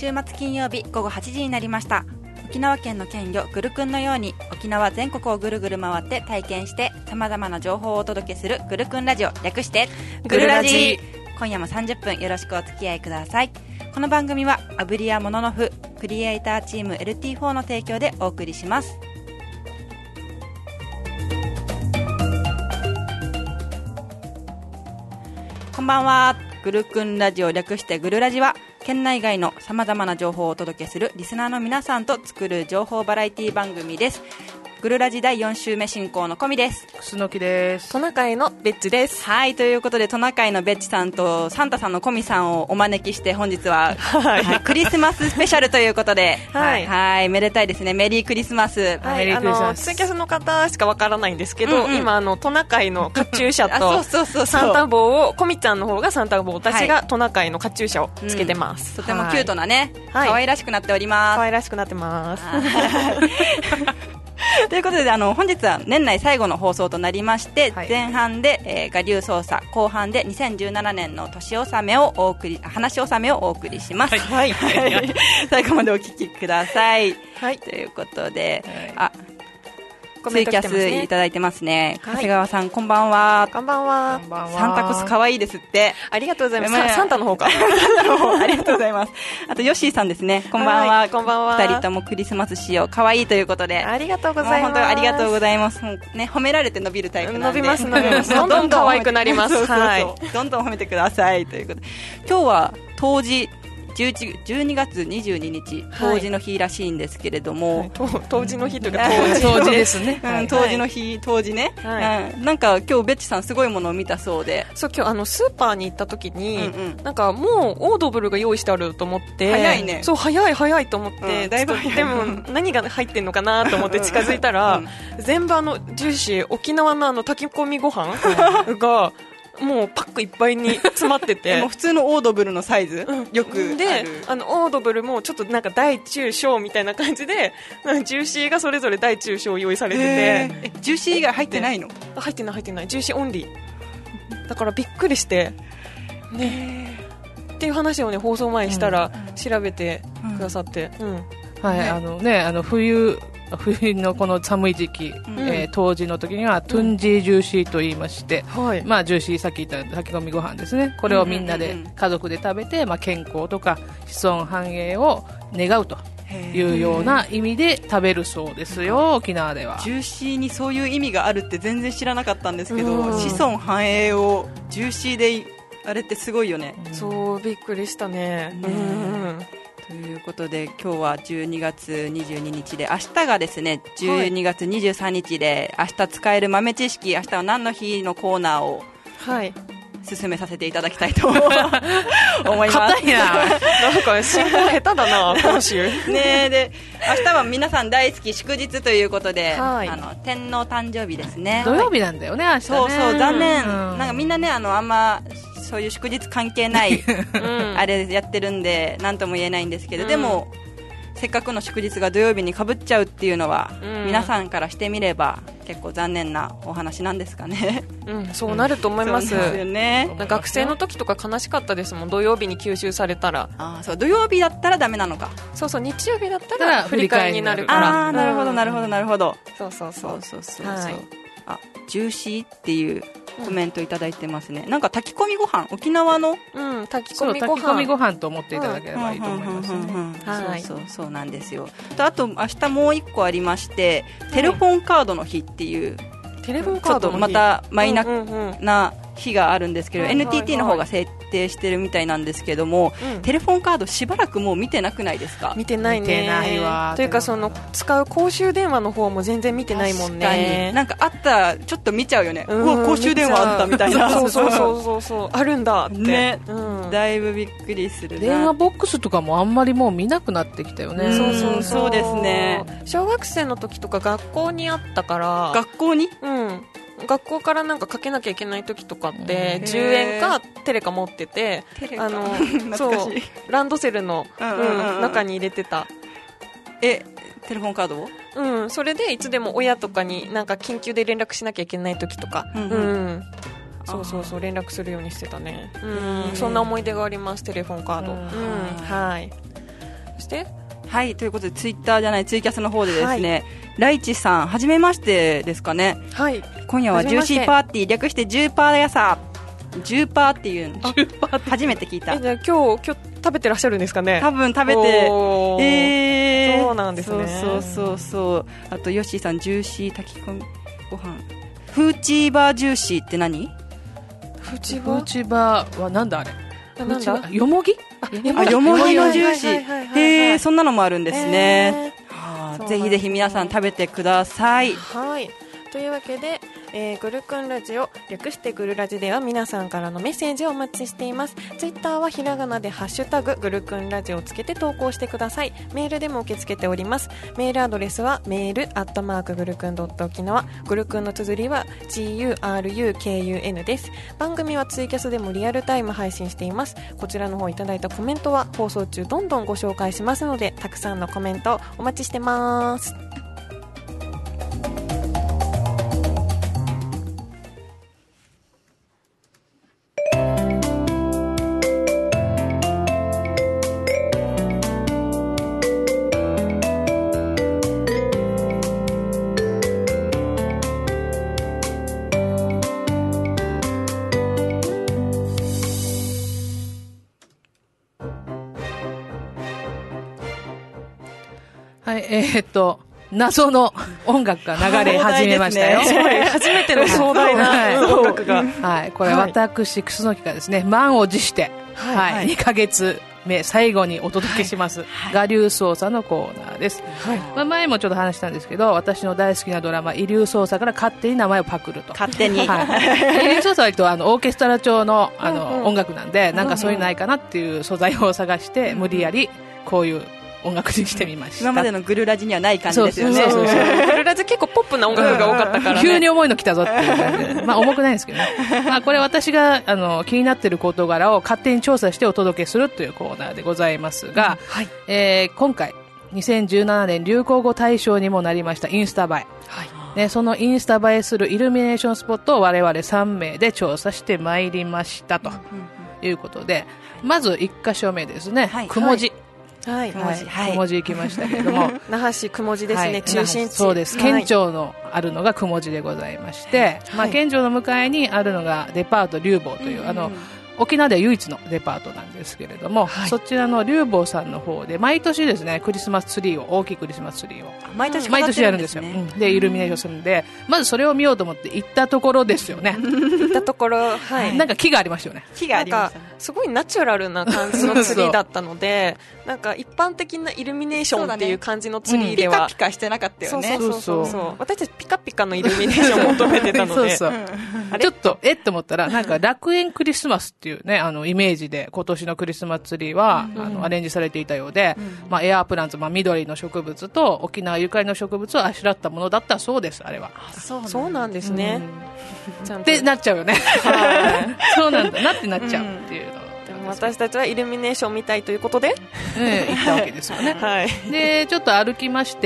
週末金曜日午後8時になりました。沖縄県の県魚ぐるくんのように沖縄全国をぐるぐる回って体験して様々な情報をお届けするぐるくんラジオ、略してぐるラジ。今夜も30分よろしくお付き合いください。この番組はアブリアモノノフクリエイターチーム LT4 の提供でお送りします。こんばんは。ぐるくんラジオ、略してぐるラジは県内外のさまざまな情報をお届けするリスナーの皆さんと作る情報バラエティ番組です。ぐるラジ第4週目進行のコミです。 楠木です。 トナカイのベッチです。 はい、ということでトナカイのベッチさんとサンタさんのコミさんをお招きして本日は、クリスマススペシャルということで、はい、めでたいですね。メリークリスマス。 メリークリスマス。ツイキャスの方しかわからないんですけど、今トナカイのカチューシャとサンタ帽を、コミちゃんの方がサンタ帽、私がトナカイのカチューシャをつけてます。 とてもキュートなね、可愛らしくなっております。 可愛らしくなってます。 ということで本日は年内最後の放送となりまして、前半で、我流捜査、後半で2017年の年納めを話納めをお送りします。最後までお聞きください。ということで、ツイキャスいただいてますね。長谷川さん、こんばんは。 こんばんは。 サンタコス可愛いですって。 ありがとうございます。サンタの方か。 サンタの方、ありがとうございます。あとヨッシーさんですね。こんばんは。 こんばんは。 2人ともクリスマス仕様可愛いということで。 ありがとうございます。 本当にありがとうございます。ね、褒められて伸びるタイプなんで。 伸びます。どんどん可愛くなります。 どんどん褒めてくださいということで。今日は当時12月22日冬至の日らしいんですけれども、 冬至の日というか冬至ですね。 冬至の日、冬至ね。なんか今日ベッチさんすごいものを見たそうで、 そう、今日スーパーに行った時に、なんかもうオードブルが用意してあると思って、 早いね。 そう、早いと思って、だいぶでも何が入ってんのかなと思って近づいたら、全部ジューシー沖縄の炊き込みご飯がもうパックいっぱいに詰まっててもう普通のオードブルのサイズ、よくあるで、オードブルもちょっとなんか大中小みたいな感じでジューシーがそれぞれ大中小用意されてて、 ジューシー以外入ってないの？ 入ってないジューシーオンリーだからびっくりしてねっていう話をね、放送前にしたら調べてくださって、 冬のこの寒い時期、冬至の時にはトゥンジージューシーと言いまして、ジューシー、さっき言った炊き込みご飯ですね。これをみんなで家族で食べて、健康とか子孫繁栄を願うというような意味で食べるそうですよ、沖縄では。 ジューシーにそういう意味があるって全然知らなかったんですけど、子孫繁栄をジューシーであれってすごいよね。 そう、びっくりしたね。 ということで今日は12月22日で、明日がですね12月23日で、明日使える豆知識、明日は何の日のコーナーを進めさせていただきたいと思います。 硬いな。なんか進行下手だな今週ね。で、明日は皆さん大好き祝日ということで、天皇誕生日ですね。 土曜日なんだよね、明日ね。 そう残念。なんかみんなね、あんまそういう祝日関係ないあれやってるんで何とも言えないんですけど、でもせっかくの祝日が土曜日にかぶっちゃうっていうのは、皆さんからしてみれば結構残念なお話なんですかね。 そうなると思います。 そうですよね。 学生の時とか悲しかったですもん、土曜日に吸収されたら。 そう、土曜日だったらダメなのか。 そう、日曜日だったら振り返りになるから。 なるほど。そう。ジューシーっていうコメントいただいてますね。なんか炊き込みご飯、沖縄の炊き込みご飯と思っていただければいいと思いますね。 そうなんですよ。あと明日もう一個ありまして、テレフォンカードの日っていう、 テレフォンカードの日、 またマイナな日があるんですけど、NTT の方が設定してるみたいなんですけども、テレフォンカードしばらくもう見てなくないですか？ 見てないね。見てないわ。というか使う公衆電話の方も全然見てないもんね。 なんかあったらちょっと見ちゃうよね。公衆電話あったみたいな。 そうあるんだってね。 だいぶびっくりするな。 電話ボックスとかもあんまりもう見なくなってきたよね。 そうですね。 小学生の時とか学校にあったから。 学校に？ 学校からなんかかけなきゃいけない時とかって10円かテレカ持ってて、そうランドセルの中に入れてた。 テレフォンカードを？ それでいつでも親とかになんか緊急で連絡しなきゃいけない時とか、そう連絡するようにしてたね。そんな思い出があります、テレフォンカード。はい。 そしてはい、ということでツイッターじゃないツイキャスの方でですね、ライチさんはじめましてですかね。 はい、 今夜はジューシーパーティー、略してジューパーやさ。ジューパーっていうの初めて聞いた。 じゃあ今日食べてらっしゃるんですかね。 多分食べて、 そうなんですね。 そうあとヨッシーさん、ジューシー炊き込みご飯、フーチーバージューシーって何？ フーチーバーはなんだあれ？ なんだ？ よもぎ？ よもぎのジューシー。そんなのもあるんですね。ぜひぜひ皆さん食べてください。 はい。というわけで、グルクンラジオ、略してグルラジでは皆さんからのメッセージをお待ちしています。ツイッターはひらがなでハッシュタググルクンラジオをつけて投稿してください。メールでも受け付けております。メールアドレスはメール@グルクン沖縄、グルクンの綴りは GURUKUN です。番組はツイキャスでもリアルタイム配信しています。こちらの方いただいたコメントは放送中どんどんご紹介しますので、たくさんのコメントお待ちしてます。 はい、謎の音楽が流れ始めましたよ。 初めての壮大な音楽が。 はい、これ私、楠木がですね、満を持して、2ヶ月目、最後にお届けします。我流捜査のコーナーです。前もちょっと話したんですけど、私の大好きなドラマ、遺留捜査から勝手に名前をパクると。 勝手に。 遺留捜査は割とオーケストラ調の音楽なんで、なんかそういうのないかなっていう素材を探して、無理やりこういう音楽にしてみました。 今までのグルラジにはない感じですよね。 そうグルラジ結構ポップな音楽が多かったからね。 急に重いの来たぞっていう感じで。重くないんですけどね。これ私が気になっている事柄を勝手に調査してお届けするというコーナーでございますが、今回2017年流行語大賞にもなりましたインスタ映え。そのインスタ映えするイルミネーションスポットを我々3名で調査してまいりましたということで、まず1箇所目ですね、くもじ。くもじ行きましたけれども、 那覇市くもじですね、中心地。 そうです。県庁のあるのがくもじでございまして、県庁の向かいにあるのがデパート竜坊という、沖縄では唯一のデパートなんですけれども、そちらの竜坊さんの方で毎年ですね、クリスマスツリーを、大きいクリスマスツリーを毎年やるんですよ。でイルミネーションするんで、まずそれを見ようと思って行ったところですよね。 行ったところ、 なんか木がありましたよね。 木がありましたね。 すごいナチュラルな感じのツリーだったので、なんか一般的なイルミネーションっていう感じのツリーでは、 ピカピカしてなかったよね。 そう私たちピカピカのイルミネーションを求めてたのでちょっとと思ったら、なんか楽園クリスマスっていうね、イメージで今年のクリスマスツリーはアレンジされていたようで、エアープランツ、緑の植物と沖縄ゆかりの植物をあしらったものだったそうです。あれはそうなんですね。 ってなっちゃうよね。そうなんだなってなっちゃうっていうの。 私たちはイルミネーション見たいということで、 行ったわけですよね。でちょっと歩きまして、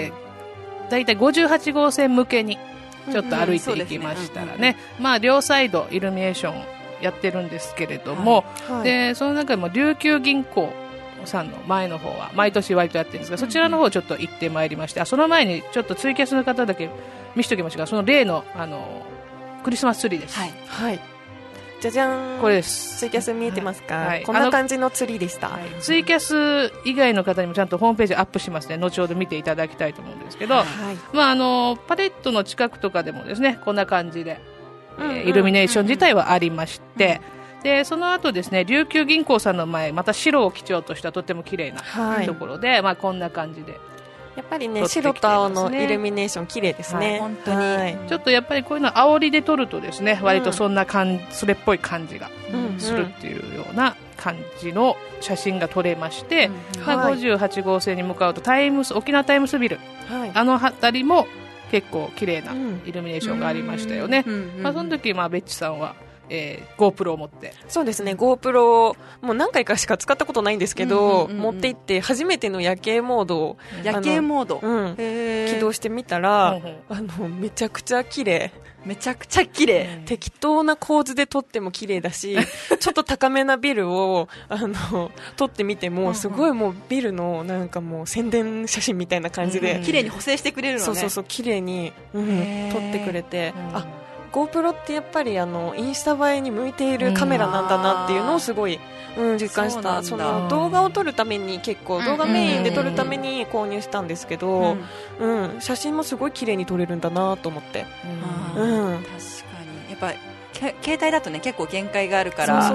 だいたい58号線向けにちょっと歩いていきましたらね、両サイドイルミネーションやってるんですけれども、でその中でも琉球銀行さんの前の方は毎年割とやってるんですが、そちらの方ちょっと行ってまいりまして、その前にちょっとツイキャスの方だけ見せておきましたが、その例のクリスマスツリーです。 じゃじゃーん、 これです。 ツイキャス見えてますか？こんな感じのツリーでした。 ツイキャス以外の方にもちゃんとホームページアップしますね。後ほど見ていただきたいと思うんですけど、パレットの近くとかでもですね、こんな感じで、イルミネーション自体はありまして、でその後ですね、琉球銀行さんの前、また白を基調としたとても綺麗なところで、こんな感じでやっぱりね、白と青のイルミネーション綺麗ですね。 本当に、 ちょっとやっぱりこういうの煽りで撮るとですね、割とそんなそれっぽい感じがするっていうような感じの写真が撮れまして、58号線に向かうと沖縄タイムスビル、辺りも結構綺麗なイルミネーションがありましたよね。その時ベッチさんは GoPro を持って。 そうですね、GoPro もう何回かしか使ったことないんですけど、持って行って初めての夜景モードを起動してみたら、めちゃくちゃ綺麗。 めちゃくちゃ綺麗、 適当な構図で撮っても綺麗だしちょっと高めなビルを撮ってみてもすごいもうビルのなんかもう宣伝写真みたいな感じで綺麗に補正してくれるのね。 そう綺麗に、撮ってくれて、GoPro ってやっぱりインスタ映えに向いているカメラなんだなっていうのをすごい、実感した。その動画を撮るために結構動画メインで撮るために購入したんですけど、写真もすごい綺麗に撮れるんだなと思って、 確かにやっぱ携帯だとね結構限界があるから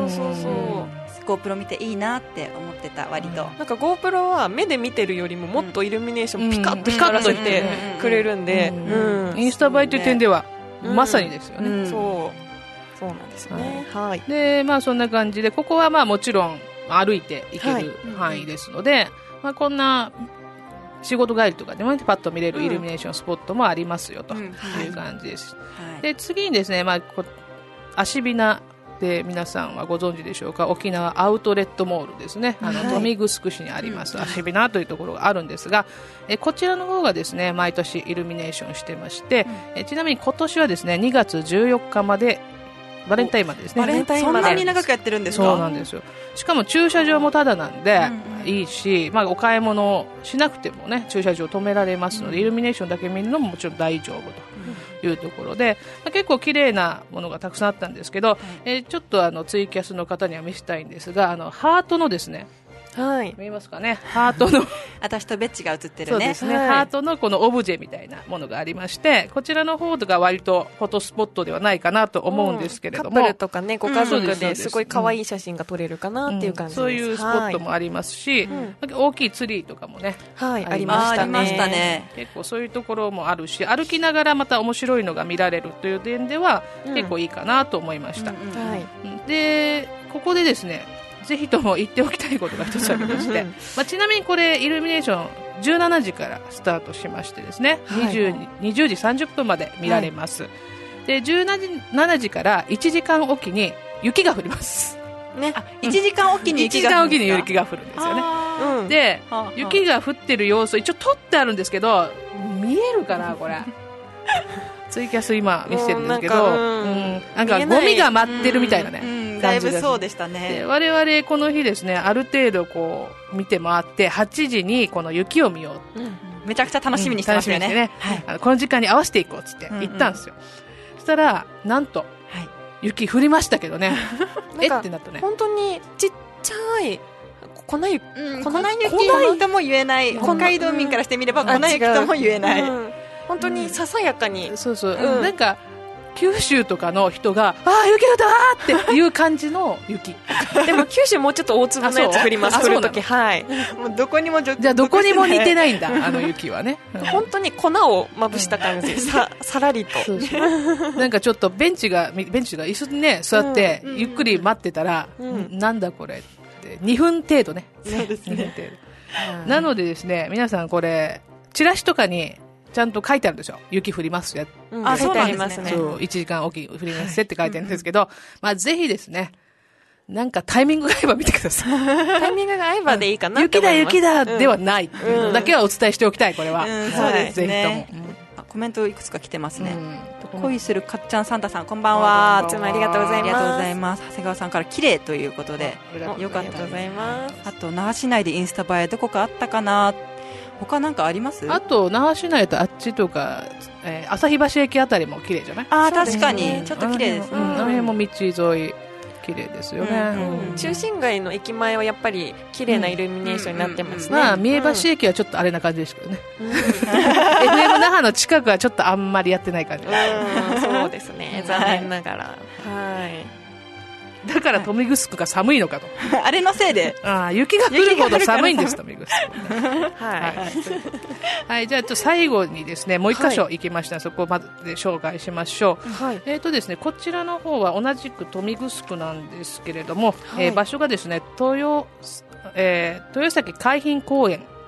GoPro 見ていいなって思ってた。割となんか GoPro は目で見てるよりももっとイルミネーションピカッと光らせてくれるんで、 インスタ映えという点ではまさにですよね。 そうなんですね。はい。 で、そんな感じで、ここはもちろん歩いて行ける範囲ですので、こんな仕事帰りとかでもパッと見れるイルミネーションスポットもありますよという感じです。で、次にですね、アシビナで皆さんはご存知でしょうか、沖縄アウトレットモールですね、豊見城市にありますアシビナというところがあるんですが、こちらの方がですね毎年イルミネーションしてまして、ちなみに今年はですね2月14日までバレンタインまでですね。 バレンタインまでそんなに長くやってるんですか？ そうなんですよ。しかも駐車場もタダなんでいいし、お買い物しなくてもね駐車場止められますので、イルミネーションだけ見るのももちろん大丈夫というところで、結構綺麗なものがたくさんあったんですけど、ちょっとツイキャスの方には見せたいんですが、ハートのですね、見えますかね、ハートの私とベッチが写ってるね。 そうですね、ハートのこのオブジェみたいなものがありまして、こちらの方が割とフォトスポットではないかなと思うんですけれども、 カップルとかねご家族ですごい可愛い写真が撮れるかなっていう感じです。 そういうスポットもありますし、大きいツリーとかもね、 ありましたね。 結構そういうところもあるし、歩きながらまた面白いのが見られるという点では結構いいかなと思いました。で、ここでですねぜひとも言っておきたいことが一つありまして、ちなみにこれイルミネーション17時からスタートしましてですね、20時30分まで見られます。で、17時から1時間おきに雪が降りますね。1時間おきに雪が降るんですよね。で、雪が降ってる様子一応撮ってあるんですけど、見えるかなこれツイキャス今見せてるんですけど、なんかゴミが舞ってるみたいなね、 だいぶそうでしたね。 で、我々この日ですねある程度こう見て回って8時にこの雪を見よう、 めちゃくちゃ楽しみにしてましたよね。 この時間に合わせていこうっつって行ったんですよ。そしたらなんと、雪降りましたけどねってなったね。 本当にちっちゃい粉雪とも言えない、北海道民からしてみれば粉雪とも言えない、 本当にささやかに、 なんか九州とかの人が雪降ったっていう感じの雪でも九州もうちょっと大粒のやつ降ります。降るとき、もうどこにもじゃあどこにも似てないんだあの雪はね本当に粉をまぶした感じ、さらりとなんかちょっとベンチが椅子にね座ってゆっくり待ってたら、なんだこれって2分程度ね。 そうですね。 なのでですね、皆さんこれチラシとかにちゃんと書いてあるんですよ。雪降りますよ。 書いてありますね。 そう、1時間おき降りますって書いてあるんですけど、ぜひですね、なんかタイミングが合えば見てください。 タイミングが合えばでいいかなって思います。 雪だではないっていうのだけはお伝えしておきたい、これは。 そうですね。 ぜひとも。 コメントいくつか来てますね。恋するかっちゃんサンタさん、こんばんは。 いつもありがとうございます。 ありがとうございます。長谷川さんから綺麗ということで、よかった。 ありがとうございます。 あと那覇市内でインスタ映えどこかあったかな。他なんかあります？ あと那覇市内とあっちとか、旭橋駅あたりも綺麗じゃない？ 確かにちょっと綺麗ですね。 あの辺も道沿い綺麗ですよね。 中心街の駅前はやっぱり綺麗なイルミネーションになってますね。 三重橋駅はちょっとあれな感じですけどね。FM 那覇の近くはちょっとあんまりやってない感じ。 そうですね。残念ながら。はい。 だから豊見城が寒いのかと。 あれのせいで。 雪が降るほど寒いんです豊見城。はい。じゃあ最後にですねもう一箇所行きました、そこまで紹介しましょう。ですね、こちらの方は同じく豊見城なんですけれども、場所がですね豊崎海浜公園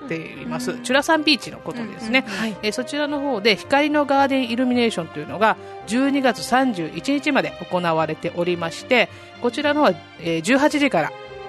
っています、チュラサンビーチのことですね、そちらの方で光のガーデンイルミネーションというのが12月31日まで行われておりまして、こちらの方は18時から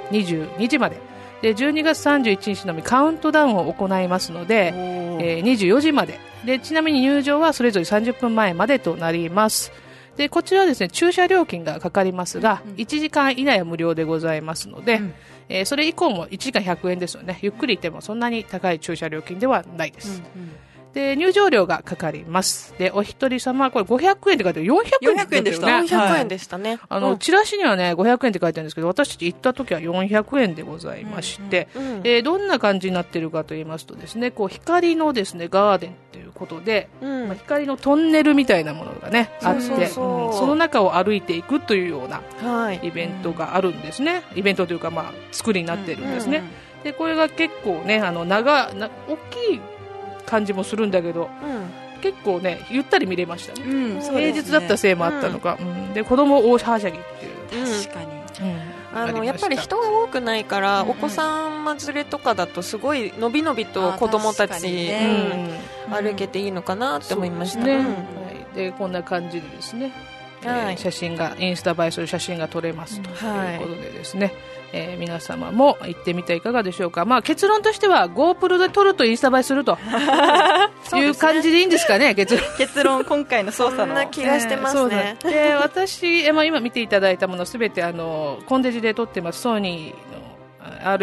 22時までで、12月31日のみカウントダウンを行いますので、24時までで、ちなみに入場はそれぞれ30分前までとなります。で、こちらはですね、駐車料金がかかりますが、1時間以内は無料でございますので、それ以降も1時間100円ですよね。ゆっくり行ってもそんなに高い駐車料金ではないです。で、入場料がかかります。で、お一人様、これ500円って書いてある。400円でしたね。 400円でしたね。 チラシにはね、500円って書いてあるんですけど、私たち行った時は400円でございまして、どんな感じになっているかと言いますとですね、こう、光のですね、ガーデンということで、光のトンネルみたいなものがね、あって、その中を歩いていくというようなイベントがあるんですね。イベントというか、まあ、作りになっているんですね。で、これが結構ね、大きい感じもするんだけど、結構ねゆったり見れましたね、平日だったせいもあったのか、で子供大はしゃぎっていう、 確かに、 やっぱり人が多くないから、お子さん連れとかだとすごいのびのびと子供たち、歩けていいのかなって思いましたね。 でこんな感じでですね、写真がインスタ映えする写真が撮れますということでですね、皆様も行ってみてはいかがでしょうか。まあ、結論としては GoPro で撮るとインスタ映えするという感じでいいんですかね。結論今回の操作のそんな気がしてますね。 で私、今見ていただいたものすべてコンデジで撮ってます。ソニーの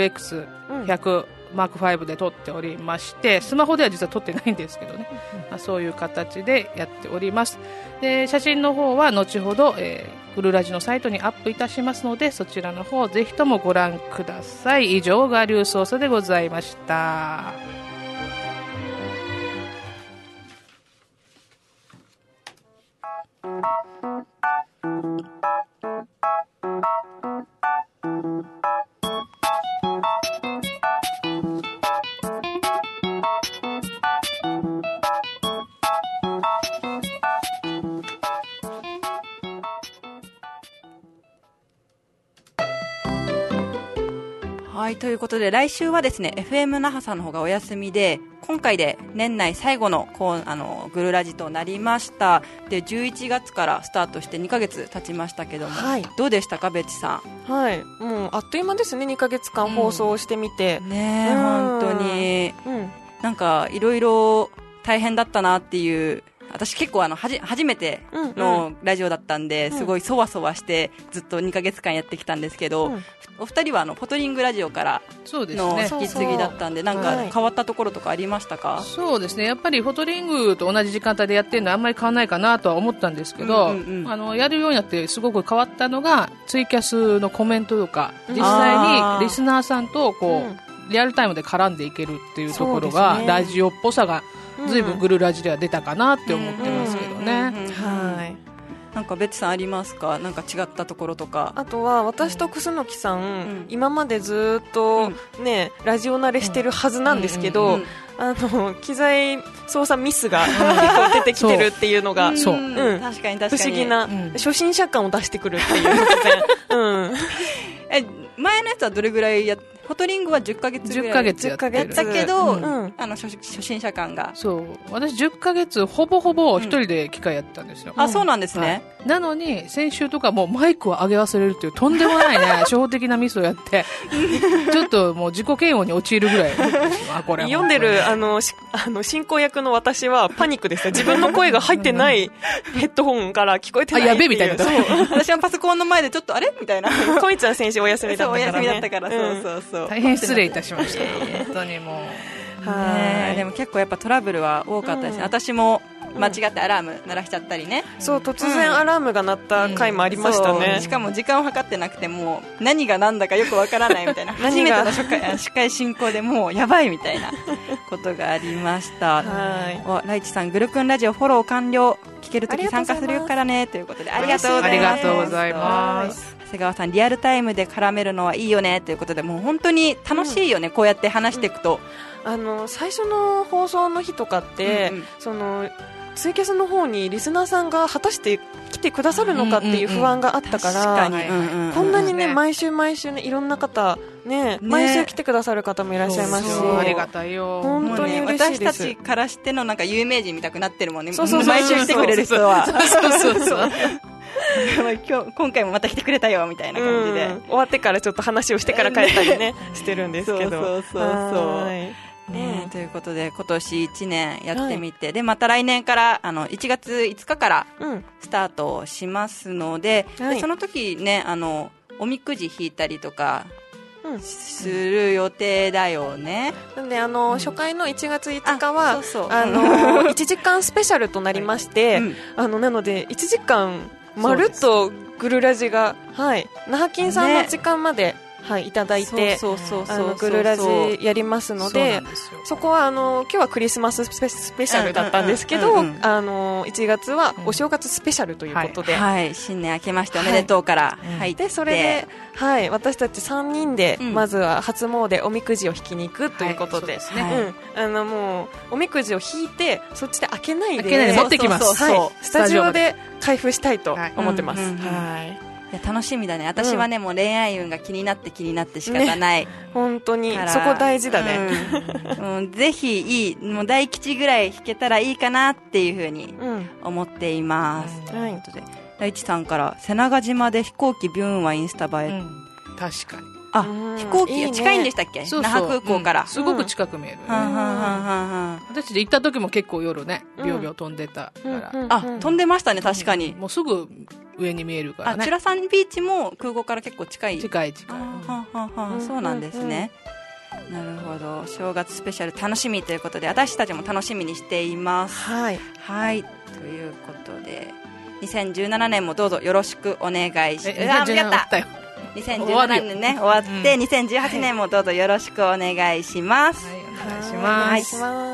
RX100、マーク5で撮っておりまして、スマホでは実は撮ってないんですけどね、そういう形でやっております。で写真の方は後ほど、グルラジのサイトにアップいたしますので、そちらの方ぜひともご覧ください。以上が流操作でございました。 はい、ということで来週はですね FM 那覇さんの方がお休みで、今回で年内最後のグルラジとなりました。で11月からスタートして2ヶ月経ちましたけども、どうでしたかベッチさん。 もうあっという間ですね。2ヶ月間放送してみて、 本当に、なんかいろいろ大変だったなっていう。私結構初めてのラジオだったんで、すごいそわそわしてずっと2ヶ月間やってきたんですけど、お二人はポトリングラジオからの引き継ぎだったんで、なんか変わったところとかありましたか？ そうですね、やっぱりフォトリングと同じ時間帯でやってるのはあんまり変わらないかなとは思ったんですけど、やるようになってすごく変わったのがツイキャスのコメントとか、実際にリスナーさんとリアルタイムで絡んでいけるっていうところが、ラジオっぽさがずいぶんグルラジでは出たかなって思ってますけどね。 なんかベッチさんありますか？なんか違ったところとか。 あとは私と楠木さん、今までずっとね、ラジオ慣れしてるはずなんですけど、機材操作ミスが結構出てきてるっていうのが、 確かに不思議な初心者感を出してくるっていう突然。 前のやつはどれぐらいフォトリングは10ヶ月ぐらい 10ヶ月やってるだけど、初心者感が。 そう私10ヶ月ほぼほぼ一人で機械やったんですよ。 そうなんですね。 なのに先週とかもうマイクを上げ忘れるっていうとんでもないね初歩的なミスをやってちょっともう自己嫌悪に陥るぐらいこれ読んでる進行役の私はパニックでした。自分の声が入ってないヘッドホンから聞こえてないやべえみたいな。 私はパソコンの前でちょっとあれみたいな。 こいつは先週お休みだったからね。 お休みだったから、そう大変失礼いたしました。本当にもう。 でも結構やっぱトラブルは多かったですね。私も間違ってアラーム鳴らしちゃったりね。 そう突然アラームが鳴った回もありましたね。 しかも時間を計ってなくてもう何が何だかよくわからないみたいな。初めての司会進行でもうやばいみたいなことがありました。ライチさん、グルクンラジオフォロー完了、聞けるとき参加するからねということでありがとうございます。 ありがとうございます。 長谷川さん、リアルタイムで絡めるのはいいよねということで、もう本当に楽しいよね、こうやって話していくと。 最初の放送の日とかって、そのツイキャスの方にリスナーさんが果たして来てくださるのかっていう不安があったから、こんなにね毎週毎週ねいろんな方ね毎週来てくださる方もいらっしゃいますし、 ありがたいよ。 本当に嬉しいです。 私たちからしてのなんか有名人見たくなってるもんね。 そうそうそう、 毎週来てくれる人は。 そうそうそう今回もまた来てくれたよみたいな感じで、 終わってからちょっと話をしてから帰ったりねしてるんですけど。 そうということで今年1年やってみて、でまた来年から1月5日からスタートしますので、でその時ねおみくじ引いたりとかする予定だよね。 なので初回の1月5日は1時間スペシャルとなりまして、なので1時間まるっとグルラジが、那覇金さんの時間まで、いただいてグルラジやりますので、そこは今日はクリスマススペシャルだったんですけど、1月はお正月スペシャルということで、 新年明けましておめでとうから入って、 でそれで、私たち3人でまずは初詣おみくじを引きに行くということで、もうおみくじを引いてそっちで開けないで持ってきます。 スタジオで開封したいと思ってます。 いや楽しみだね。私はね、もう恋愛運が気になって仕方ない、 本当にそこ大事だね。 ぜひもう大吉ぐらい弾けたらいいかなっていうふうに思っています。ということで大地さんから瀬長島で飛行機ビューンはインスタ映え、 確かに飛行機近いんでしたっけ？那覇空港からすごく近く見える。私で行った時も結構夜ねビョウビョウ飛んでたから飛んでましたね。確かにもうすぐ上に見えるからね。 チュラサンビーチも空港から結構近い。 近いそうなんですね。なるほど。正月スペシャル楽しみということで私たちも楽しみにしています。ということで2017年もどうぞよろしくお願いします。2017年ね終わって2018年もどうぞよろしくお願いします。 お願いします。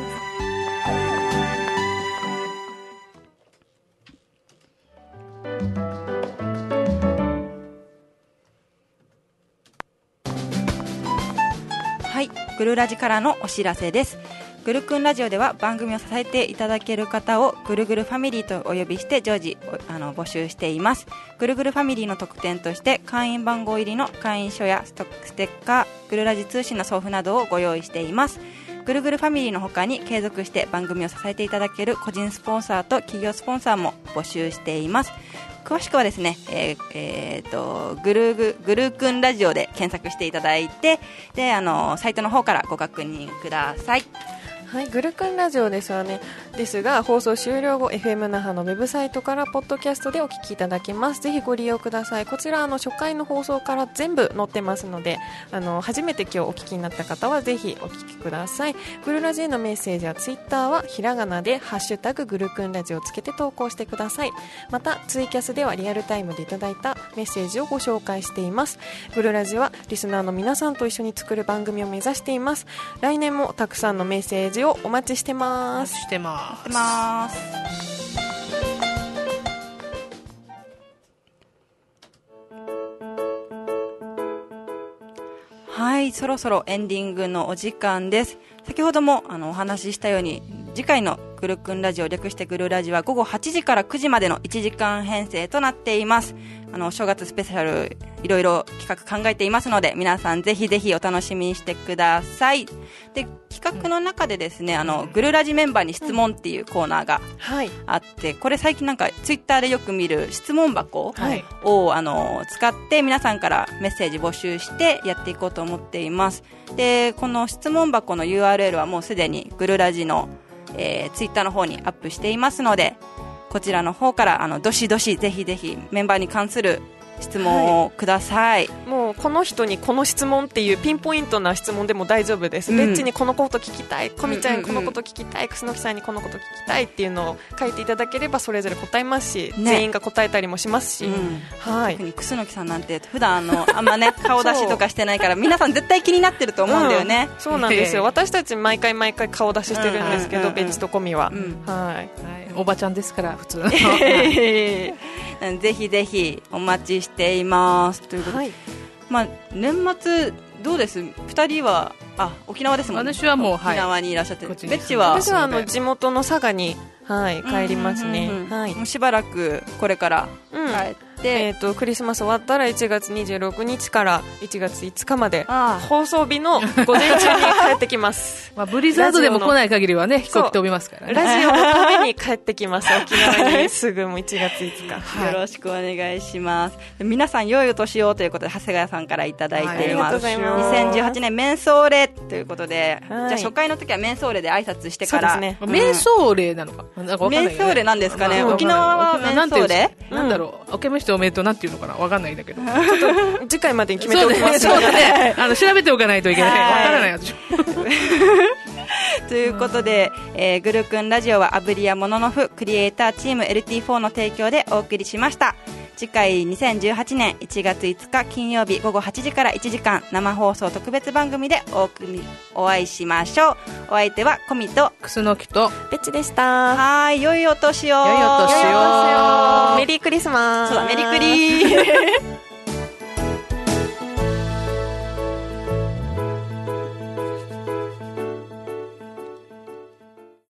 グルラジからのお知らせです。グルクンラジオでは番組を支えていただける方をぐるぐるファミリーとお呼びして常時募集しています。ぐるぐるファミリーの特典として会員番号入りの会員証やステッカー、グルラジ通信の送付などをご用意しています。ぐるぐるファミリーの他に継続して番組を支えていただける個人スポンサーと企業スポンサーも募集しています。詳しくはですね、ぐるくんラジオで検索していただいて、でサイトの方からご確認ください。 グルクンラジオですが放送終了後 FM 那覇のウェブサイトからポッドキャストでお聞きいただけます。ぜひご利用ください。こちら初回の放送から全部載ってますので初めて今日お聞きになった方はぜひお聞きください。グルラジへのメッセージはツイッターはひらがなでハッシュタググルクンラジをつけて投稿してください。またツイキャスではリアルタイムでいただいたメッセージをご紹介しています。グルラジはリスナーの皆さんと一緒に作る番組を目指しています。来年もたくさんのメッセージをお待ちしてます。 そろそろエンディングのお時間です。先ほどもお話ししたように次回のグルクンラジオ略してグルラジは午後8時から9時までの1時間編成となっています。お正月スペシャルいろいろ企画考えていますので皆さんぜひぜひお楽しみにしてください。で企画の中でですねグルラジメンバーに質問っていうコーナーがあって、これ最近なんかツイッターでよく見る質問箱を、使って皆さんからメッセージ募集してやっていこうと思っています。でこの質問箱の URL はもうすでにグルラジのツイッターの方にアップしていますのでこちらの方からどしどしぜひぜひメンバーに関する質問をください。 もうこの人にこの質問っていうピンポイントな質問でも大丈夫です。レッチにこのこと聞きたい、コミちゃんにこのこと聞きたい、楠木さんにこのこと聞きたいっていうのを書いていただければそれぞれ答えますし、全員が答えたりもしますし、 特に楠木さんなんて普段あんまね顔出しとかしてないから皆さん絶対気になってると思うんだよね。 そうなんですよ。私たち毎回顔出ししてるんですけど、ベンチとコミは、 おばちゃんですから普通のぜひぜひお待ちしていますということで、年末どうです2人は沖縄ですもんね。 私はもう沖縄にいらっしゃって、ベッチは私は地元の佐賀にはい、帰りますね。はい。 もうしばらくこれから帰って、 クリスマス終わったら1月26日から1月5日まで放送日の午前中に帰ってきます。 まあブリザードでも来ない限りはね、飛行機飛びますからね。 ラジオのために帰ってきます。沖縄にすぐもう1月5日。 はい、よろしくお願いします。皆さん良いお年をということで長谷川さんからいただいています。2018年メンソーレということで、じゃあ初回の時はメンソーレで挨拶してから。 そうですね。メンソーレなのか。なんかわかんないよね。 メンソーレなんですかね。沖縄はメンソーレ？ なんだろう。明けましておめでとうなんていうのかな。わかんないんだけど。 ちょっと次回までに決めておきます。 そうだね。調べておかないといけない。わからない私。 ということで、グルクンラジオはアブリアモノノフクリエイターチーム LT4 の提供でお送りしました。次回2018年1月5日金曜日午後8時から1時間生放送特別番組でお会いしましょう。お相手はコミとクスノキとベッチでした。 はい、良いお年を。 良いお年を。 メリークリスマス。 そうだ、メリクリー